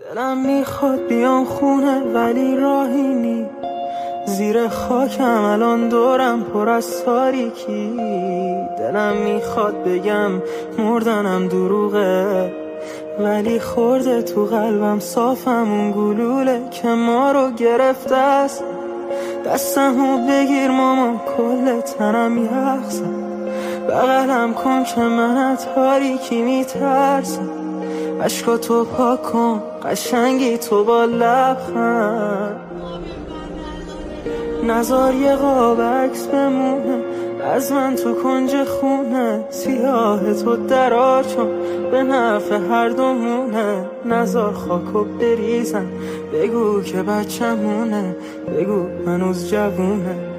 دلم میخواد بیام خونه ولی راهی نی، زیر خاکم الان دورم پر از تاریکی. دلم میخواد بگم مردنم دروغه، ولی خورده تو قلبم صافم اون گلوله که ما رو گرفته است. دستمو بگیر ماما، کل تنم یخزه، بغلم کن که من از تاریکی میترسم. عشقاتو پاک کن قشنگی تو با لبخند، نزار یه قاب عکس بمونه از من تو کنج خونه. سیاه تو درار چون به نفع هر دومونه، نزار خاکو بریزم بگو که بچمونه، بگو هنوز جوونه.